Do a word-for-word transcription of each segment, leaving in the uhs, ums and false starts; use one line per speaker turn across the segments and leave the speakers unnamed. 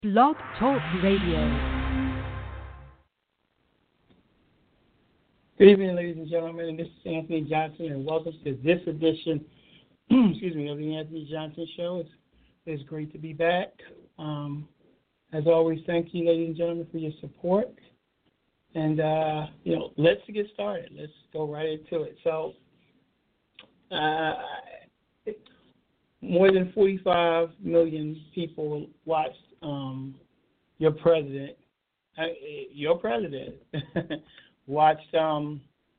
Blog Talk Radio.
Good evening, ladies and gentlemen. This is Anthony Johnson, and welcome to this edition, excuse me, of the Anthony Johnson Show. It's, it's great to be back. Um, as always, thank you, ladies and gentlemen, for your support. And uh, you know, let's get started. Let's go right into it. So, uh, more than forty-five million people watched um, your president, uh, your president. watched um,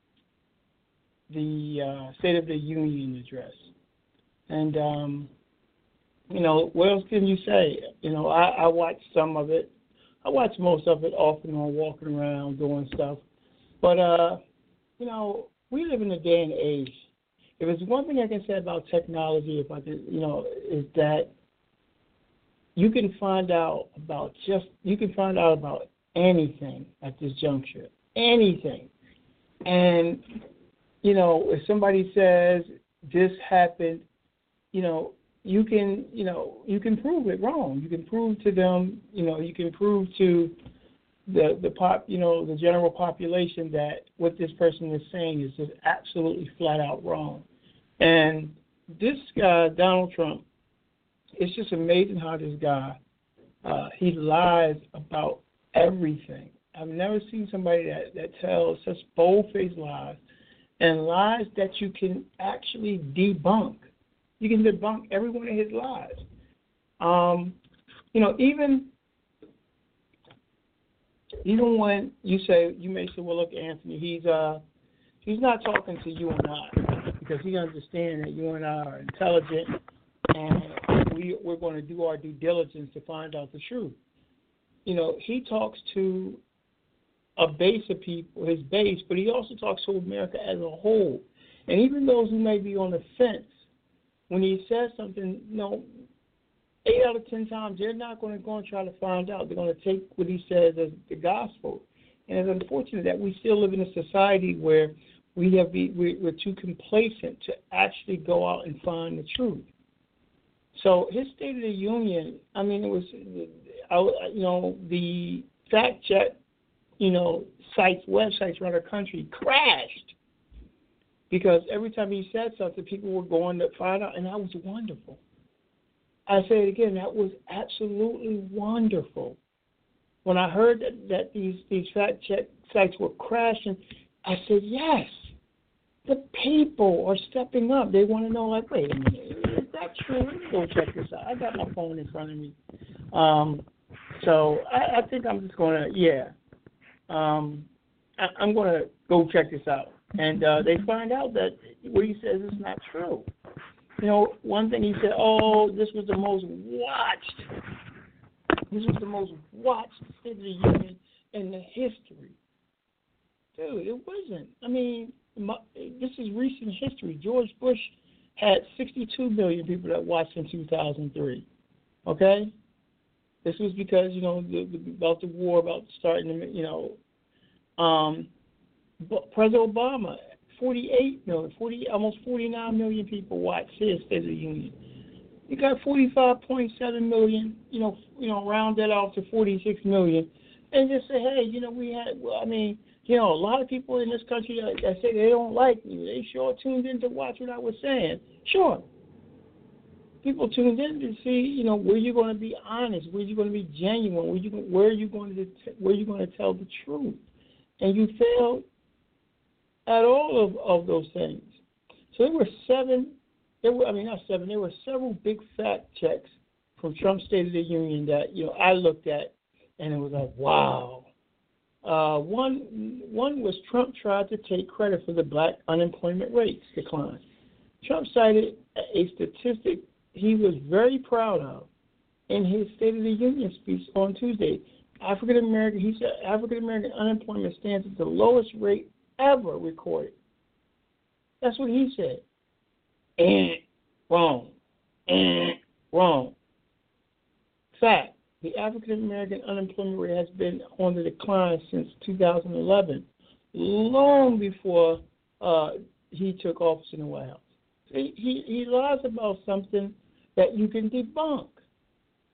the uh, State of the Union address. And, um, you know, what else can you say? You know, I, I watched some of it. I watched most of it off and on, walking around, doing stuff. But, uh, you know, we live in a day and age. If there's one thing I can say about technology, if I could, you know, is that you can find out about just, you can find out about anything at this juncture. Anything. And, you know, if somebody says this happened, you know, you can, you know, you can prove it wrong. You can prove to them, you know, you can prove to the the pop, you know, the general population that what this person is saying is just absolutely flat out wrong. And this guy, Donald Trump, it's just amazing how this guy, uh, he lies about everything. I've never seen somebody that, that tells such bold-faced lies and lies that you can actually debunk. You can debunk every one of his lies. Um, you know, even even when you say, you may say, well, look, Anthony, he's uh he's not talking to you and I because he understands that you and I are intelligent and we we're going to do our due diligence to find out the truth. You know, he talks to a base of people, his base, but he also talks to America as a whole. And even those who may be on the fence, when he says something, you know, eight out of ten times, they're not going to go and try to find out. They're going to take what he says as the gospel. And it's unfortunate that we still live in a society where we have be, we, we're too complacent to actually go out and find the truth. So his State of the Union, I mean, it was, you know, the fact check, you know, sites, websites around the country crashed because every time he said something, people were going to find out, and that was wonderful. I say it again, that was absolutely wonderful. When I heard that, that these, these fact check sites were crashing, I said, yes, the people are stepping up. They want to know, like, wait a minute, is that true? Let me go check this out. I got my phone in front of me. Um, so I, I think I'm just going to, yeah. Um, I, I'm going to go check this out. And uh, they find out that what he says is not true. You know, one thing he said, oh, this was the most watched, this was the most watched State of the Union in the history. Dude, it wasn't. I mean, my, this is recent history. George Bush had sixty-two million people that watched in two thousand three. Okay? This was because, you know, the, the, about the war, about starting, you know, um, President Obama, forty-eight million, forty, almost forty-nine million people watched his State of the Union. You got forty-five point seven million, you know, you know, round that off to forty-six million, and just say, hey, you know, we had, well, I mean, you know, a lot of people in this country that, that say they don't like me, they sure tuned in to watch what I was saying. Sure. People tuned in to see, you know, where you're going to be honest, where you're going to be genuine, where you where are you going to where you going to tell the truth, and you failed at all of, of those things. So there were seven. There were, I mean, not seven. There were several big fact checks from Trump's State of the Union that, you know, I looked at, and it was like, wow. Uh, one one was Trump tried to take credit for the black unemployment rates decline. Trump cited a statistic he was very proud of in his State of the Union speech on Tuesday. African American, he said, African American unemployment stands at the lowest rate ever recorded. That's what he said. And wrong. And wrong. Fact, the African American unemployment rate has been on the decline since two thousand eleven, long before uh, he took office in the White House. He, he, he lies about something that you can debunk.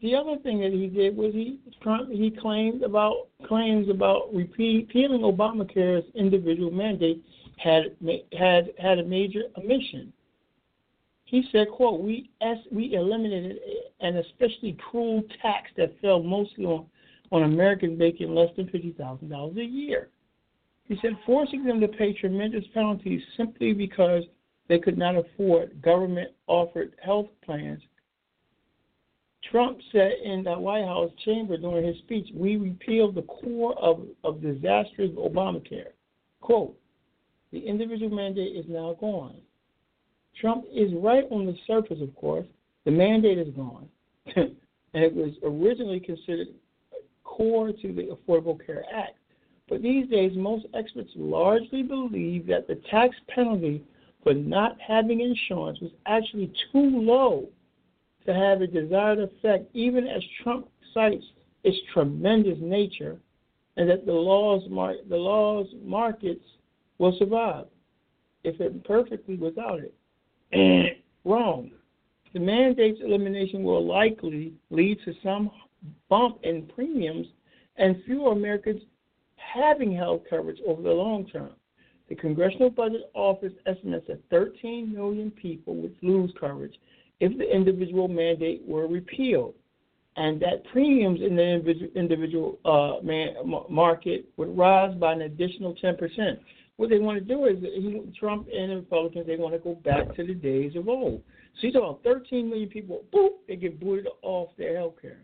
the other thing that he did was he Trump he claimed about claims about repealing Obamacare's individual mandate had had had a major omission. He said, "quote We as we eliminated an especially cruel tax that fell mostly on on Americans making less than fifty thousand dollars a year." He said, forcing them to pay tremendous penalties simply because they could not afford government-offered health plans. Trump said in the White House chamber during his speech, "We repealed the core of, of disastrous Obamacare." Quote, "The individual mandate is now gone." Trump is right on the surface, of course. The mandate is gone. And it was originally considered core to the Affordable Care Act. But these days, most experts largely believe that the tax penalty for not having insurance was actually too low to have a desired effect, even as Trump cites its tremendous nature, and that the laws mar- the laws markets will survive, if imperfectly without it. Wrong. The mandate's elimination will likely lead to some bump in premiums and fewer Americans having health coverage over the long term. The Congressional Budget Office estimates that thirteen million people would lose coverage if the individual mandate were repealed, and that premiums in the individual, individual uh, man, market would rise by an additional ten percent. What they want to do is, he, Trump and the Republicans, they want to go back to the days of old. So you're talking about thirteen million people, boop, they get booted off their health care.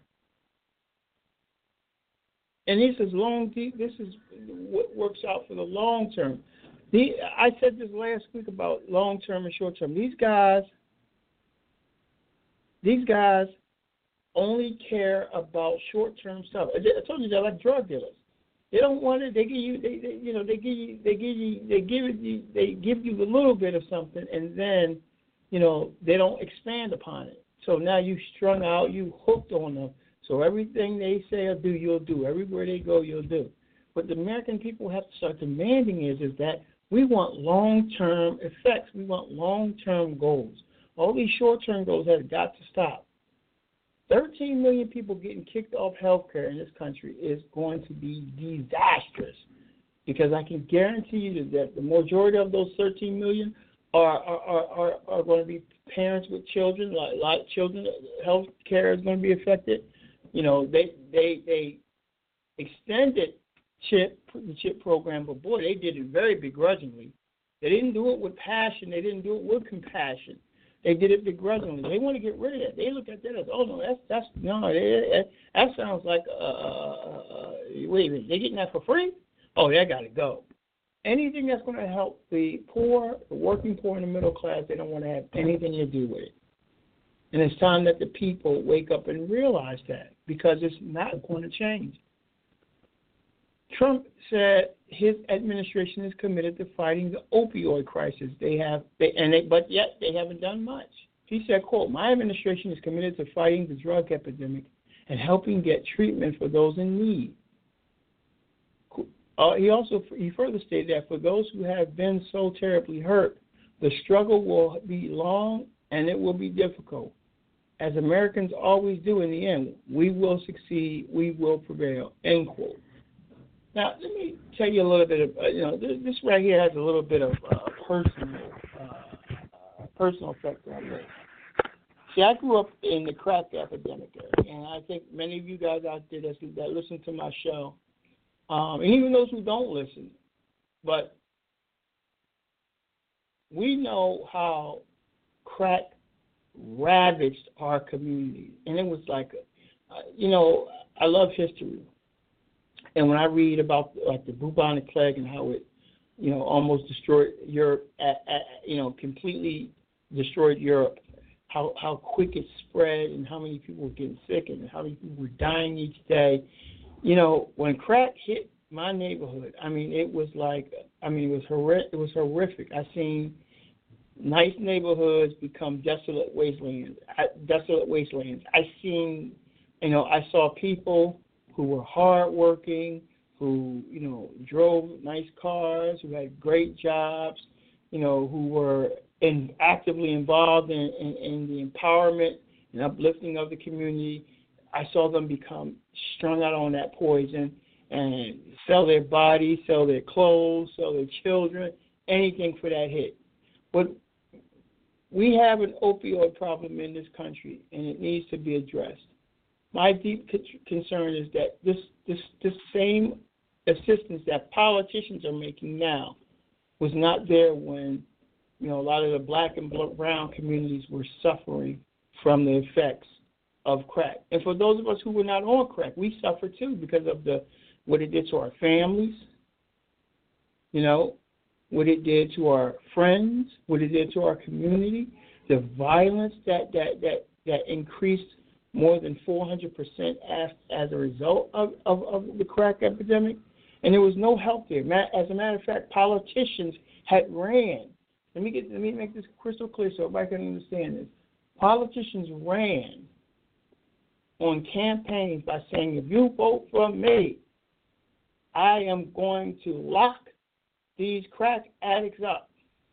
And this is long. This is what works out for the long term. The, I said this last week about long term and short term. These guys, these guys, only care about short term stuff. I told you they're like drug dealers. They don't want it. They give you, they, they you know, they give you, they give you, they give you, they give you a little bit of something, and then, you know, they don't expand upon it. So now you strung out, you hooked on them. So everything they say or do, you'll do. Everywhere they go, you'll do. What the American people have to start demanding is, is that we want long-term effects. We want long-term goals. All these short-term goals have got to stop. thirteen million people getting kicked off health care in this country is going to be disastrous, because I can guarantee you that the majority of those thirteen million are are, are, are going to be parents with children. Like, like children, health care is going to be affected. You know, they they they extended CHIP, the CHIP program, but boy, they did it very begrudgingly. They didn't do it with passion. They didn't do it with compassion. They did it begrudgingly. They want to get rid of that. They look at that as, oh no, that's that's no, they, that sounds like uh, uh, wait a minute, they getting that for free? Oh, that got to go. Anything that's going to help the poor, the working poor, and the middle class, they don't want to have anything to do with it. And it's time that the people wake up and realize that, because it's not going to change. Trump said his administration is committed to fighting the opioid crisis. They have, they, and they, but yet they haven't done much. He said, quote, "My administration is committed to fighting the drug epidemic and helping get treatment for those in need." Uh, he also he further stated that for those who have been so terribly hurt, the struggle will be long and it will be difficult. As Americans always do in the end, we will succeed, we will prevail, end quote. Now, let me tell you a little bit of, uh, you know, this, this right here has a little bit of uh, personal uh, personal effect on me. See, I grew up in the crack epidemic era, and I think many of you guys out there that, that listen to my show, um, and even those who don't listen, but we know how crack ravaged our community. And it was like, uh, you know, I love history. And when I read about like the bubonic plague and how it, you know, almost destroyed Europe, at, at, you know, completely destroyed Europe, how how quick it spread and how many people were getting sick and how many people were dying each day. You know, when crack hit my neighborhood, I mean, it was like, I mean, it was horrific. It was horrific. I seen nice neighborhoods become desolate wastelands. Desolate wastelands. I seen, you know, I saw people who were hardworking, who, you know, drove nice cars, who had great jobs, you know, who were in, actively involved in, in, in the empowerment and uplifting of the community. I saw them become strung out on that poison and sell their bodies, sell their clothes, sell their children, anything for that hit. But we have an opioid problem in this country, and it needs to be addressed. My deep concern is that this this this same assistance that politicians are making now was not there when, you know, a lot of the black and brown communities were suffering from the effects of crack. And for those of us who were not on crack, we suffered too because of the what it did to our families, you know, what it did to our friends, what it did to our community, the violence that that that, that increased more than four hundred percent as, as a result of, of, of the crack epidemic. And there was no help there. As a matter of fact, politicians had ran. Let me get let me make this crystal clear so everybody can understand this. Politicians ran on campaigns by saying, if you vote for me, I am going to lock these crack addicts up.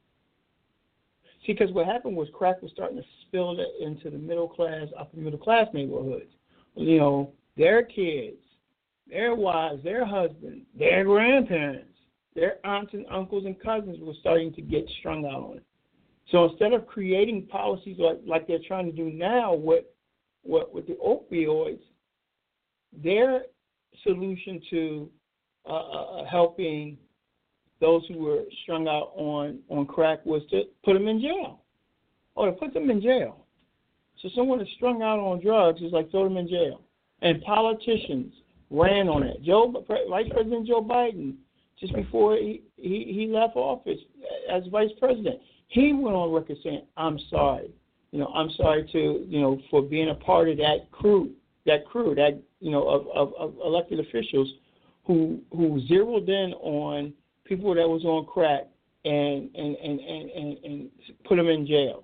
See, because what happened was crack was starting to spill into the middle class, upper middle class neighborhoods. You know, their kids, their wives, their husbands, their grandparents, their aunts and uncles and cousins were starting to get strung out on it. So instead of creating policies like, like they're trying to do now with, with, with the opioids, their solution to uh, uh, helping those who were strung out on, on crack was to put them in jail, or to put them in jail. So someone that's strung out on drugs is like throw them in jail. And politicians ran on it. Joe, Vice President Joe Biden, just before he, he, he left office as vice president, he went on record saying, I'm sorry. You know, I'm sorry to, you know, for being a part of that crew, that crew, that, you know, of, of, of elected officials who who zeroed in on people that was on crack and and, and, and, and, and put them in jail.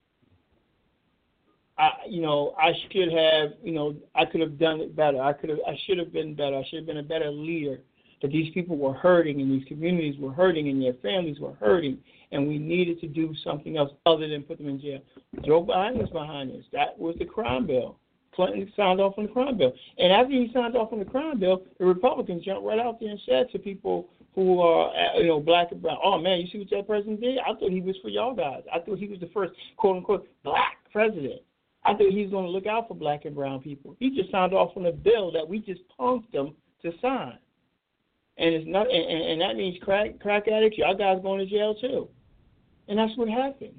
I, you know, I should have, you know, I could have done it better. I could have, I should have been better. I should have been a better leader. That these people were hurting, and these communities were hurting, and their families were hurting, and we needed to do something else other than put them in jail. Joe Biden was behind this. That was the crime bill. Clinton signed off on the crime bill, and after he signed off on the crime bill, the Republicans jumped right out there and said to people who are, you know, black and brown, oh man, you see what that president did? I thought he was for y'all guys. I thought he was the first quote unquote black president. I thought he was going to look out for black and brown people. He just signed off on a bill that we just punked him to sign. And it's not, and, and that means crack crack addicts, y'all guys going to jail too. And that's what happened.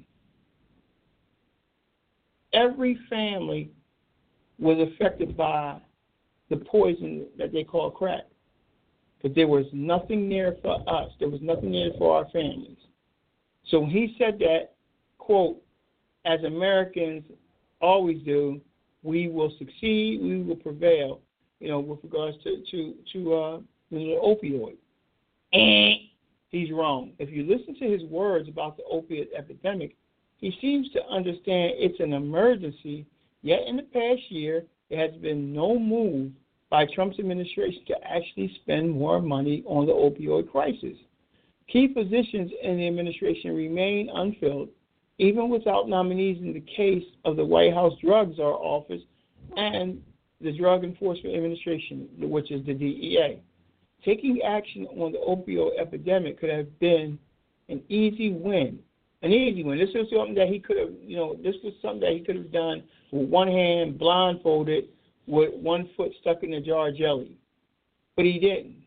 Every family was affected by the poison that they call crack. But there was nothing there for us. There was nothing there for our families. So when he said that, quote, as Americans always do, we will succeed, we will prevail, you know, with regards to, to, to uh, the opioid. And he's wrong. If you listen to his words about the opiate epidemic, he seems to understand it's an emergency, yet in the past year, there has been no move by Trump's administration to actually spend more money on the opioid crisis. Key positions in the administration remain unfilled, even without nominees in the case of the White House Drug Czar Office and the Drug Enforcement Administration, which is the D E A. Taking action on the opioid epidemic could have been an easy win. An easy win. This was something that he could have, you know, this was something that he could have done with one hand, blindfolded, with one foot stuck in a jar of jelly. But he didn't.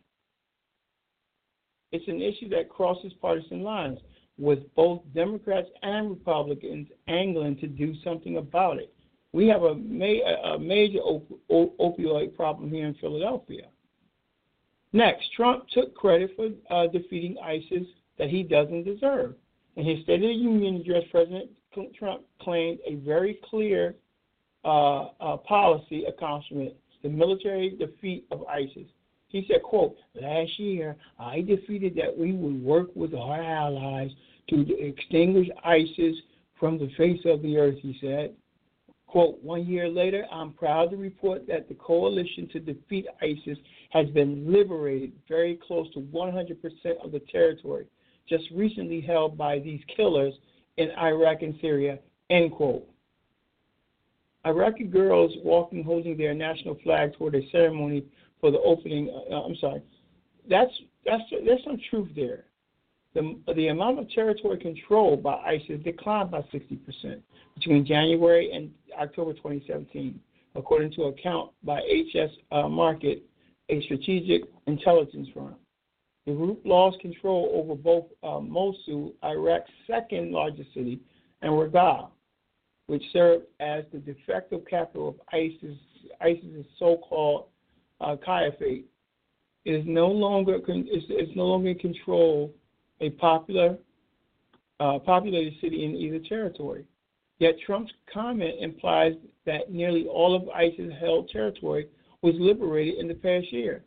It's an issue that crosses partisan lines, with both Democrats and Republicans angling to do something about it. We have a, ma- a major op- op- opioid problem here in Philadelphia. Next, Trump took credit for uh, defeating ISIS that he doesn't deserve. In his State of the Union address, President Trump claimed a very clear uh, uh, policy accomplishment, the military defeat of ISIS. He said, quote, last year I defeated that we would work with our allies to extinguish ISIS from the face of the earth, he said. Quote, one year later, I'm proud to report that the coalition to defeat ISIS has been liberated very close to one hundred percent of the territory just recently held by these killers in Iraq and Syria, end quote. Iraqi girls walking, holding their national flag toward a ceremony for the opening. Uh, I'm sorry. That's that's there's some truth there. The the amount of territory controlled by ISIS declined by sixty percent between January and October twenty seventeen, according to a count by H S uh, Market, a strategic intelligence firm. The group lost control over both uh, Mosul, Iraq's second largest city, and Raqqa, which served as the de facto capital of ISIS, ISIS's so-called uh, caliphate. It is no longer it's, it's no longer in control a popular uh, populated city in either territory. Yet Trump's comment implies that nearly all of ISIS-held territory was liberated in the past year.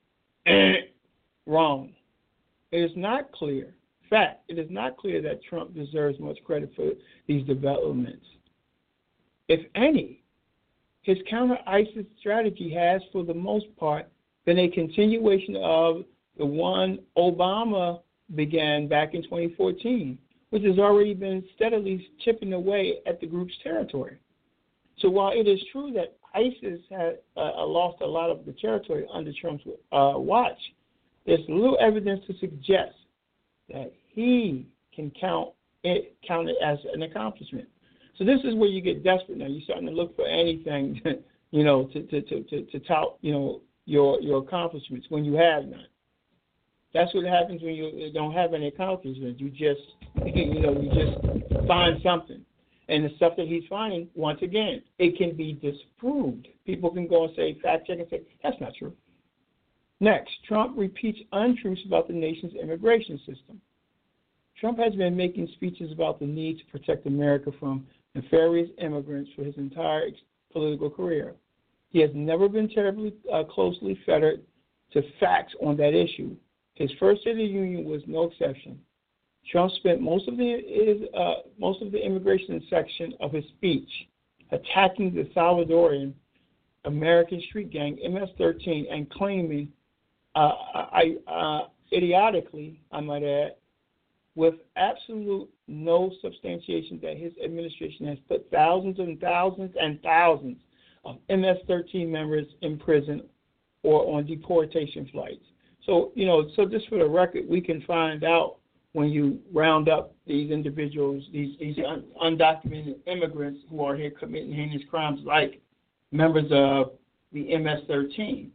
Wrong. It is not clear. Fact, it is not clear that Trump deserves much credit for these developments. If any, his counter-ISIS strategy has, for the most part, been a continuation of the one Obama began back in twenty fourteen, which has already been steadily chipping away at the group's territory. So while it is true that ISIS had uh, lost a lot of the territory under Trump's uh, watch, there's little evidence to suggest that he can count it, count it as an accomplishment. So this is where you get desperate now. You're starting to look for anything, you know, to to, to, to, to tout, you know, your your accomplishments when you have none. That's what happens when you don't have any accomplishments. You just, you know, you just find something. And the stuff that he's finding, once again, it can be disproved. People can go and say, fact check and say, that's not true. Next, Trump repeats untruths about the nation's immigration system. Trump has been making speeches about the need to protect America from nefarious immigrants for his entire political career. He has never been terribly uh, closely fettered to facts on that issue. His first State of the Union was no exception. Trump spent most of the his, uh, most of the immigration section of his speech attacking the Salvadoran American street gang M S thirteen and claiming, uh, I, uh, idiotically, I might add, with absolute no substantiation, that his administration has put thousands and thousands and thousands of M S thirteen members in prison or on deportation flights. So, you know, so just for the record, we can find out when you round up these individuals, these, these un- undocumented immigrants who are here committing heinous crimes like members of the M S thirteen.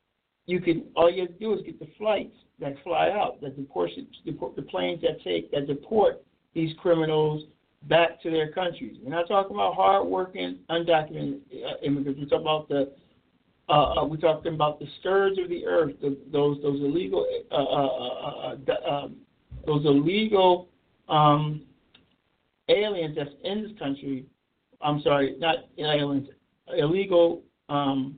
You can, all you have to do is get the flights that fly out, that deport, deport the planes that take, that deport these criminals back to their countries. We're not talking about hard-working, undocumented uh, immigrants. We're talking about the Uh, uh, we're talking about the scourge of the earth, the, those those illegal uh, uh, uh, uh, uh, those illegal um, aliens that's in this country. I'm sorry, not aliens, illegal. Um,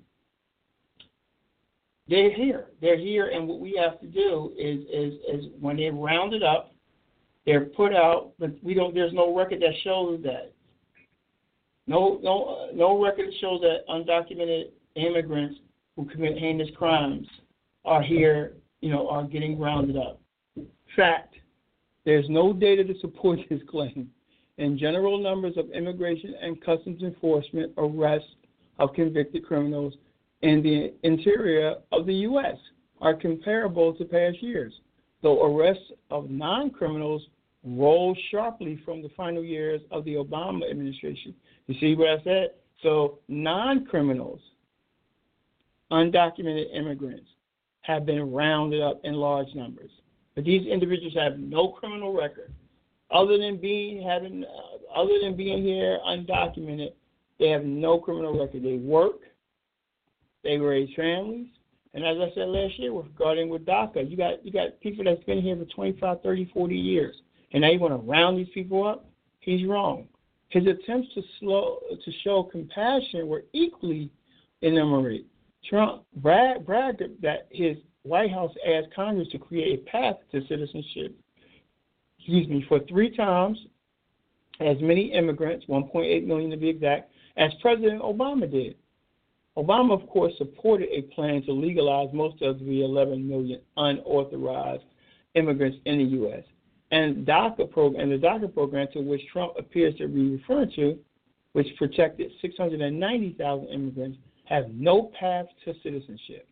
they're here. They're here, and what we have to do is is is when they're rounded up, they're put out. But we don't. There's no record that shows that. No no uh, no record that shows that undocumented immigrants who commit heinous crimes are here, you know, are getting rounded up. Fact, there's no data to support this claim. In general, numbers of immigration and customs enforcement arrests of convicted criminals in the interior of the U S are comparable to past years, though arrests of non-criminals rose sharply from the final years of the Obama administration. You see what I said? So non-criminals, undocumented immigrants, have been rounded up in large numbers. But these individuals have no criminal record. Other than being having, uh, other than being here undocumented, they have no criminal record. They work, they raise families, and as I said last year, regarding with DACA, you got you got people that's been here for twenty-five, thirty, forty years, and now you want to round these people up? He's wrong. His attempts to slow to show compassion were equally innumerate. Trump bragged, bragged that his White House asked Congress to create a path to citizenship, excuse me, for three times as many immigrants, one point eight million to be exact, as President Obama did. Obama, of course, supported a plan to legalize most of the eleven million unauthorized immigrants in the U S And DACA program, and the DACA program to which Trump appears to be referring to, which protected six hundred ninety thousand immigrants, have no path to citizenship.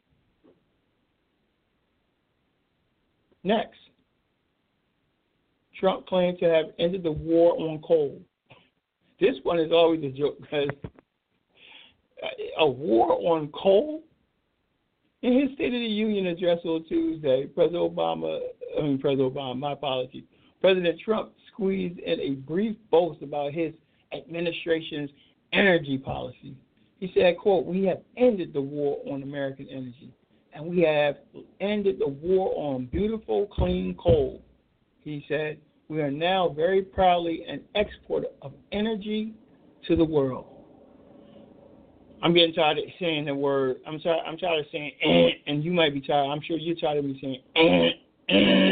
Next, Trump claimed to have ended the war on coal. This one is always a joke because a war on coal? In his State of the Union address on Tuesday, President Obama, I mean President Obama, my apologies, President Trump squeezed in a brief boast about his administration's energy policy. He said, quote, "We have ended the war on American energy, and we have ended the war on beautiful, clean coal." He said, "We are now very proudly an exporter of energy to the world." I'm getting tired of saying the word. I'm sorry. I'm tired of saying, eh, and you might be tired. I'm sure you're tired of me saying, eh, eh.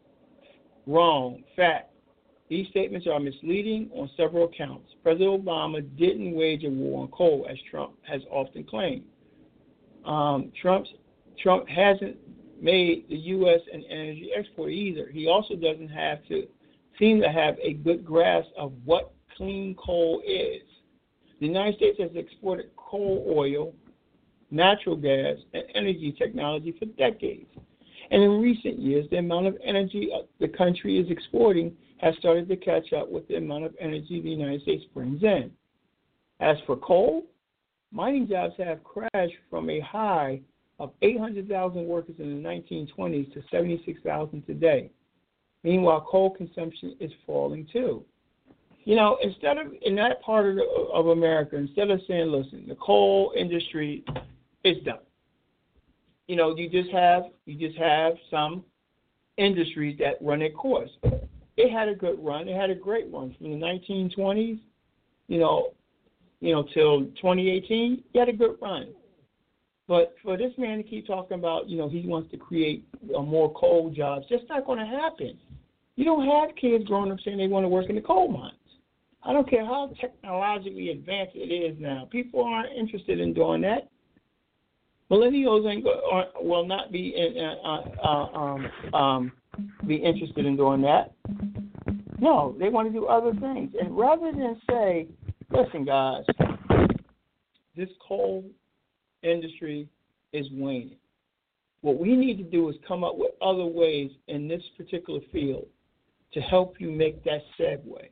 Wrong. Fact. These statements are misleading on several counts. President Obama didn't wage a war on coal, as Trump has often claimed. Um, Trump's, Trump hasn't made the U S an energy exporter either. He also doesn't have to seem to have a good grasp of what clean coal is. The United States has exported coal oil, natural gas, and energy technology for decades. And in recent years, the amount of energy the country is exporting has started to catch up with the amount of energy the United States brings in. As for coal, mining jobs have crashed from a high of eight hundred thousand workers in the nineteen twenties to seventy-six thousand today. Meanwhile, coal consumption is falling too. You know, instead of, in that part of, the, of America, instead of saying, listen, the coal industry is done. You know, you just have, you just have some industries that run their course. It had a good run. It had a great run from the nineteen twenties, you know, you know, till twenty eighteen. It had a good run. But for this man to keep talking about, you know, he wants to create uh, more coal jobs, that's not going to happen. You don't have kids growing up saying they want to work in the coal mines. I don't care how technologically advanced it is now. People aren't interested in doing that. Millennials ain't go, are, will not be in, uh, uh, um, um, be interested in doing that. No, they want to do other things. And rather than say, listen, guys, this coal industry is waning. What we need to do is come up with other ways in this particular field to help you make that segue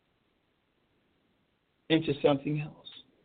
into something else.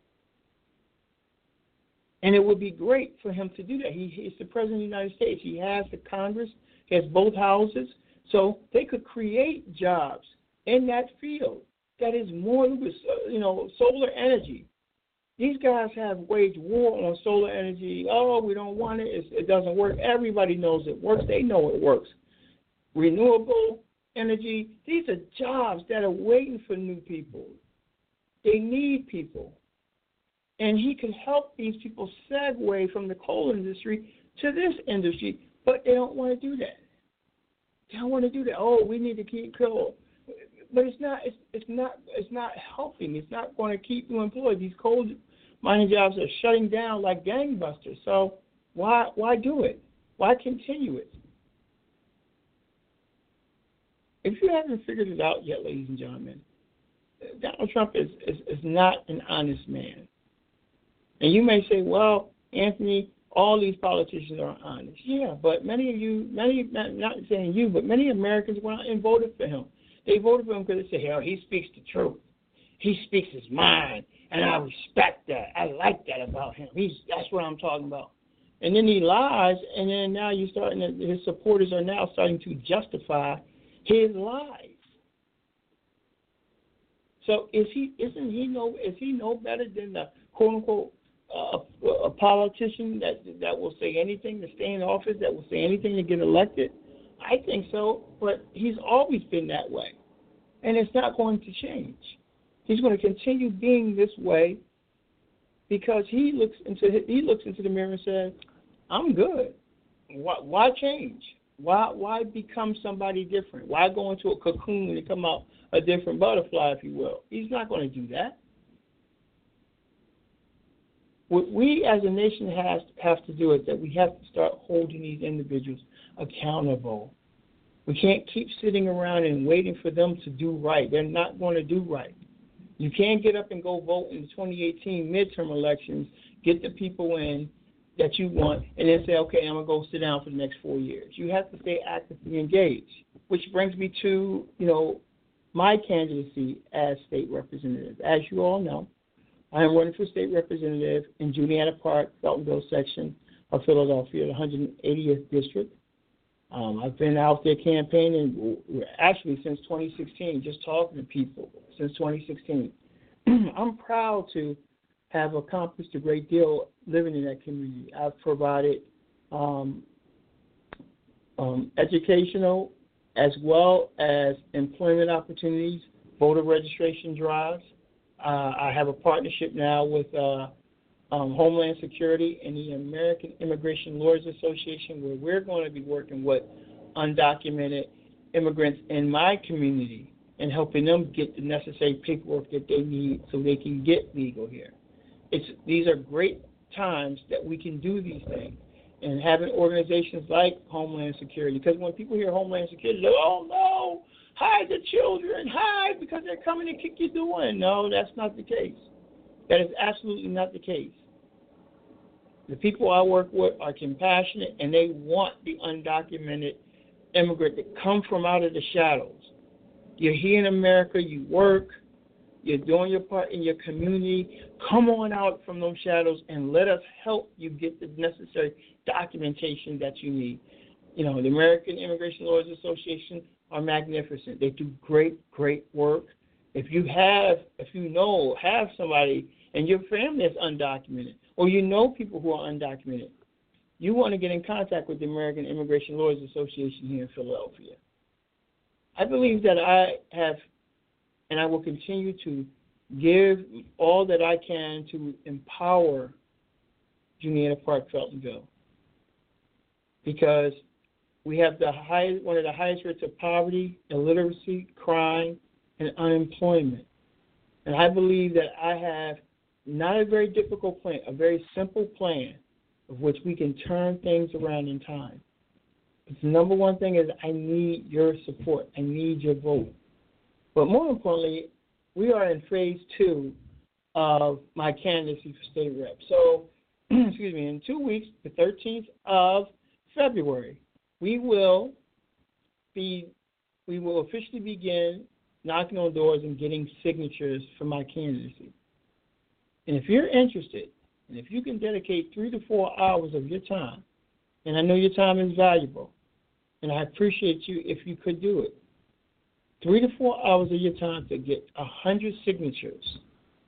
And it would be great for him to do that. He, he's the President of the United States. He has the Congress. He has both houses. So they could create jobs in that field that is more than, you know, solar energy. These guys have waged war on solar energy. Oh, we don't want it. It's, it doesn't work. Everybody knows it works. They know it works. Renewable energy. These are jobs that are waiting for new people. They need people. And he can help these people segue from the coal industry to this industry, but they don't want to do that. They don't want to do that. Oh, we need to keep coal. But it's not it's, it's not it's not helping. It's not going to keep you employed. These coal mining jobs are shutting down like gangbusters. So why why do it? Why continue it? If you haven't figured it out yet, ladies and gentlemen, Donald Trump is, is, is not an honest man. And you may say, well, Anthony, all these politicians are honest. Yeah, but many of you, many, not saying you, but many Americans went out and voted for him. They voted for him because they say, hell, he speaks the truth. He speaks his mind, and I respect that. I like that about him. He's That's what I'm talking about. And then he lies, and then now you're starting to, his supporters are now starting to justify his lies. So is he? Isn't he no? Is he no better than the quote unquote uh, a politician that that will say anything to stay in office, that will say anything to get elected? I think so, but he's always been that way, and it's not going to change. He's going to continue being this way because he looks into he looks into the mirror and says, "I'm good. Why, why change? Why why become somebody different? Why go into a cocoon and come out a different butterfly, if you will?" He's not going to do that. What we as a nation has have to do is that we have to start holding these individuals accountable. We can't keep sitting around and waiting for them to do right. They're not going to do right. You can't get up and go vote in the twenty eighteen midterm elections, get the people in that you want, and then say, okay, I'm going to go sit down for the next four years. You have to stay actively engaged, which brings me to, you know, my candidacy as state representative. As you all know, I am running for state representative in Juliana Park, Feltonville section of Philadelphia, the one hundred eightieth district. Um, I've been out there campaigning actually since twenty sixteen, just talking to people since twenty sixteen. I'm proud to have accomplished a great deal living in that community. I've provided um, um, educational as well as employment opportunities, voter registration drives. Uh, I have a partnership now with uh, um, Homeland Security and the American Immigration Lawyers Association, where we're going to be working with undocumented immigrants in my community and helping them get the necessary paperwork that they need so they can get legal here. It's, these are great times that we can do these things. And having organizations like Homeland Security, because when people hear Homeland Security, they're like, oh, no, hide the children, hide because they're coming to kick your door in. No, that's not the case. That is absolutely not the case. The people I work with are compassionate, and they want the undocumented immigrant to come from out of the shadows. You're here in America, you work, you're doing your part in your community. Come on out from those shadows and let us help you get the necessary documentation that you need. You know, the American Immigration Lawyers Association are magnificent. They do great, great work. If you have, if you know, have somebody in your family that's undocumented, or you know people who are undocumented, you want to get in contact with the American Immigration Lawyers Association here in Philadelphia. I believe that I have, and I will continue to give all that I can to empower Juniata Park, Feltonville, because we have the highest, one of the highest rates of poverty, illiteracy, crime, and unemployment. And I believe that I have not a very difficult plan, a very simple plan of which we can turn things around in time. But the number one thing is I need your support. I need your vote. But more importantly, we are in phase two of my candidacy for state rep. So, excuse me, in two weeks, the thirteenth of February, we will be, we will officially begin knocking on doors and getting signatures for my candidacy. And if you're interested, and if you can dedicate three to four hours of your time, and I know your time is valuable, and I appreciate you if you could do it, three to four hours of your time to get one hundred signatures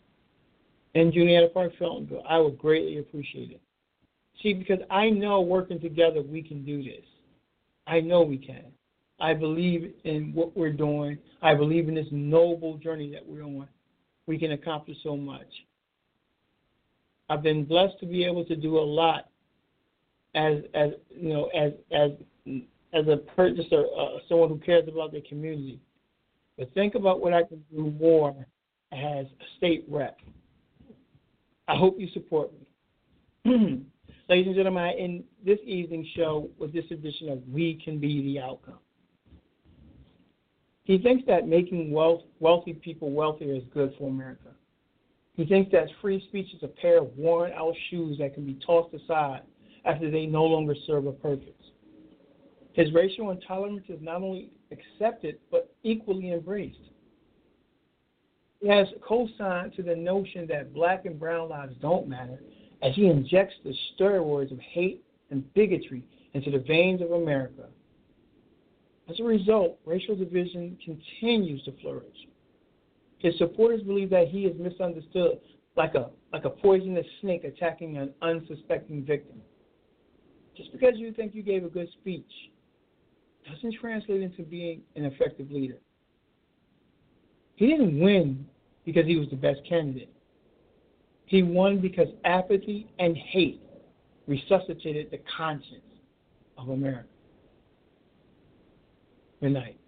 in Juniata Park, Feltonville, I would greatly appreciate it. See, because I know working together we can do this. I know we can. I believe in what we're doing. I believe in this noble journey that we're on. We can accomplish so much. I've been blessed to be able to do a lot as, as you know, as as as a purchaser, uh, someone who cares about their community. But think about what I can do more as a state rep. I hope you support me. Ladies and gentlemen, I end this evening's show with this edition of We Can Be the Outcome. He thinks that making wealth, wealthy people wealthier is good for America. He thinks that free speech is a pair of worn-out shoes that can be tossed aside after they no longer serve a purpose. His racial intolerance is not only accepted, but equally embraced. He has co-signed to the notion that black and brown lives don't matter as he injects the steroids of hate and bigotry into the veins of America. As a result, racial division continues to flourish. His supporters believe that he is misunderstood, like a, like a poisonous snake attacking an unsuspecting victim. Just because you think you gave a good speech doesn't translate into being an effective leader. He didn't win because he was the best candidate. He won because apathy and hate resuscitated the conscience of America. Good night.